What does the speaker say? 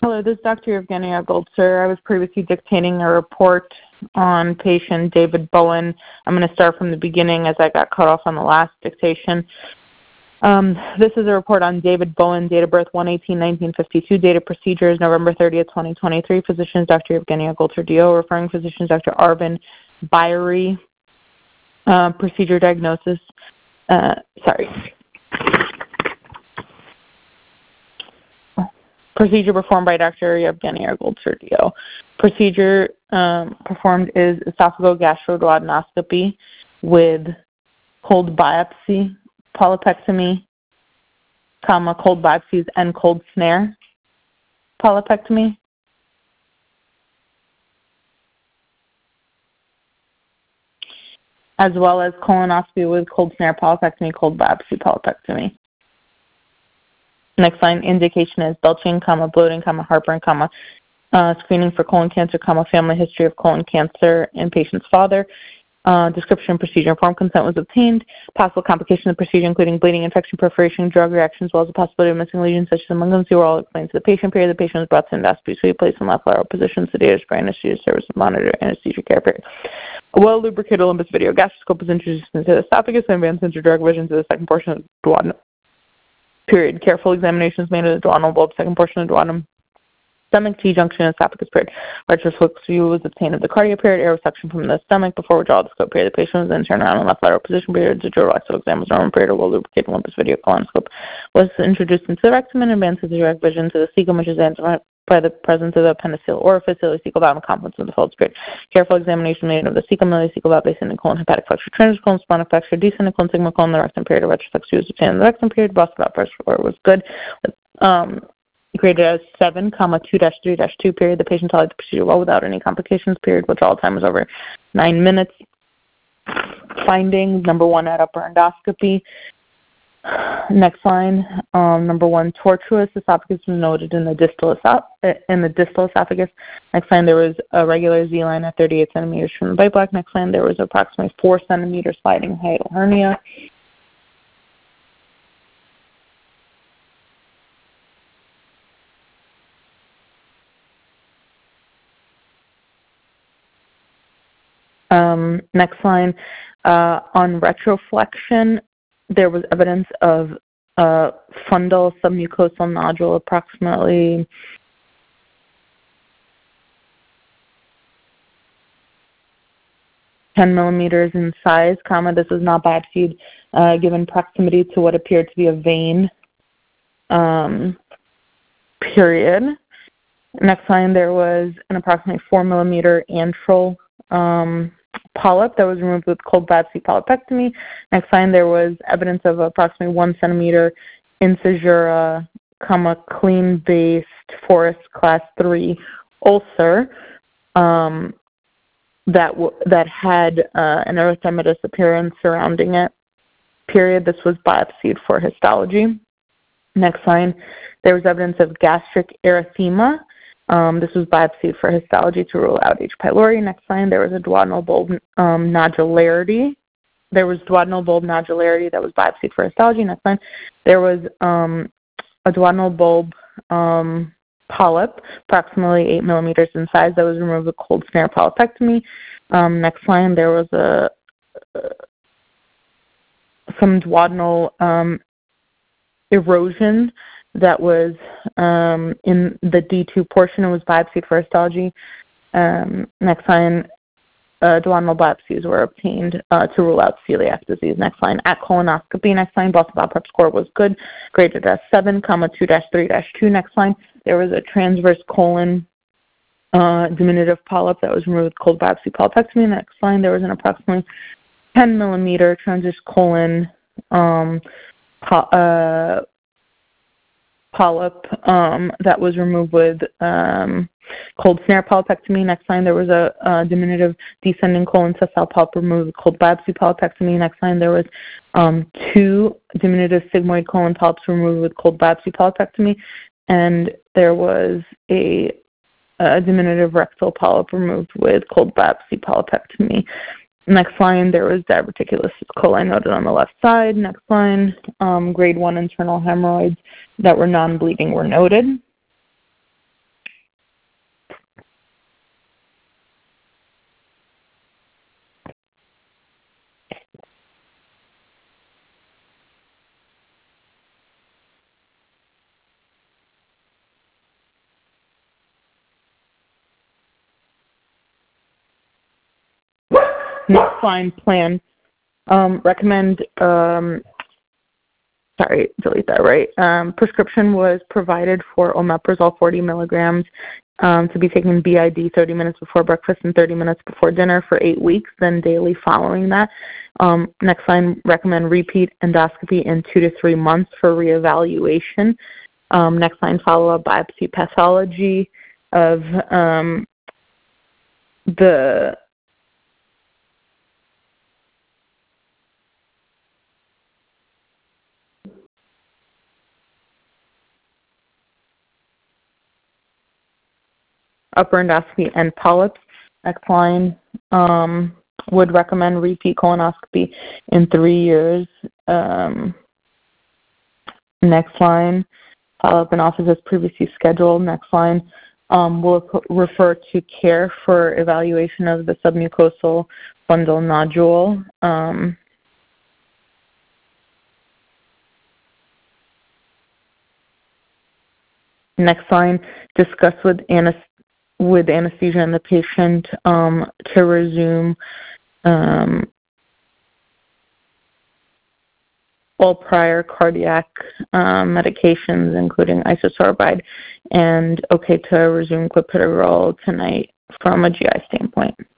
Hello, this is Dr. Evgenia Goldser. I was previously dictating a report on patient David Bowen. I'm going to start from the beginning as I got cut off on the last dictation. This is a report on David Bowen, date of birth 1/18/1952, date of procedures November 30th, 2023. Physicians Dr. Evgenia Goldser, DO. Referring physicians Dr. Arvin Byrie. Procedure diagnosis. Procedure performed by Dr. Evgenia Goldser, DO. Procedure performed is esophagogastroduodenoscopy with cold biopsy, polypectomy, cold biopsies, and cold snare polypectomy. As well as colonoscopy with cold snare polypectomy, cold biopsy polypectomy. Next line, indication is belching, bloating, heartburn, screening for colon cancer, family history of colon cancer in patient's father. Description, procedure, informed consent was obtained. Possible complications of the procedure, including bleeding, infection, perforation, drug reactions, as well as the possibility of missing lesions such as malignancy, were all explained to the patient. The patient was brought to endoscopy, so he placed in left lateral position, sedated, spray anesthesia service, monitor, anesthesia care period. A well-lubricated Olympus video gastroscope was introduced into the esophagus and advanced into direct vision to the second portion of the duodenum. Period. Careful examination is made of the duodenal bulb, second portion of the duodenum, stomach, T-junction, esophagus, period. Retroflex view was obtained of the cardia, period. Air suction from the stomach before withdrawal of the scope, period. The patient was then turned around in left lateral position, period. The dural exam was normal, period. A well-lubricated Olympus video colonoscope was introduced into the rectum and advanced into direct vision to the cecum, which is answered by the presence of the appendiceal orifice, ileocecal valve, and confluence of the folds, period. Careful examination made of the cecum, ileocecal valve, ascending colon, hepatic flexure, transverse colon, splenic flexure, descending colon, sigmoid colon, the rectum, period. A retroflex view was obtained in the rectum, period. Boston valve pressure was good. Graded as 7, 2-3-2, period. The patient tolerated the procedure well without any complications, period. Withdrawal time was over 9 minutes. Findings, number 1, at upper endoscopy. Next line, number 1, tortuous esophagus was noted in the distal esophagus. Next line, there was a regular Z line at 38 centimeters from the bite block. Next line, there was approximately 4 centimeter sliding hiatal hernia. Next line, on retroflexion, there was evidence of fundal submucosal nodule approximately 10 millimeters in size, this was not biopsied, given proximity to what appeared to be a vein, period. Next line, there was an approximately 4 millimeter antral polyp that was removed with cold biopsy polypectomy. Next line, there was evidence of approximately 1 centimeter incisura, clean-based Forest class 3 ulcer that had an erythematous appearance surrounding it, period. This was biopsied for histology. Next line, there was evidence of gastric erythema. This was biopsied for histology to rule out H. pylori. Next line, there was a duodenal bulb nodularity. There was duodenal bulb nodularity that was biopsied for histology. Next line, there was a duodenal bulb polyp, approximately 8 millimeters in size, that was removed with cold snare polypectomy. Next line, there was some duodenal erosion that was in the D2 portion. It was biopsied for histology. Next line, duodenal biopsies were obtained to rule out celiac disease. Next line, at colonoscopy. Next line, Boston Valve Prep score was good, graded as 7, 2-3-2. Next line, there was a transverse colon diminutive polyp that was removed with cold biopsy polypectomy. Next line, there was an approximately 10 millimeter transverse colon polyp that was removed with cold snare polypectomy. Next line, there was a diminutive descending colon sessile polyp removed with cold biopsy polypectomy. Next line, there was 2 diminutive sigmoid colon polyps removed with cold biopsy polypectomy, and there was a diminutive rectal polyp removed with cold biopsy polypectomy. Next line, there was diverticulosis coli noted on the left side. Next line, grade 1 internal hemorrhoids that were non-bleeding were noted. Next line plan. Recommend, sorry, delete that, right? Prescription was provided for omeprazole 40 milligrams to be taken BID 30 minutes before breakfast and 30 minutes before dinner for 8 weeks, then daily following that. Next line, recommend repeat endoscopy in 2 to 3 months for reevaluation. Next line, follow-up biopsy pathology of the upper endoscopy and polyps. Next line, would recommend repeat colonoscopy in 3 years. Next line, follow-up in office as previously scheduled. Next line, will refer to care for evaluation of the submucosal fundal nodule. Next line, discuss with anesthesia and the patient to resume all prior cardiac medications, including isosorbide, and okay to resume clopidogrel tonight from a GI standpoint.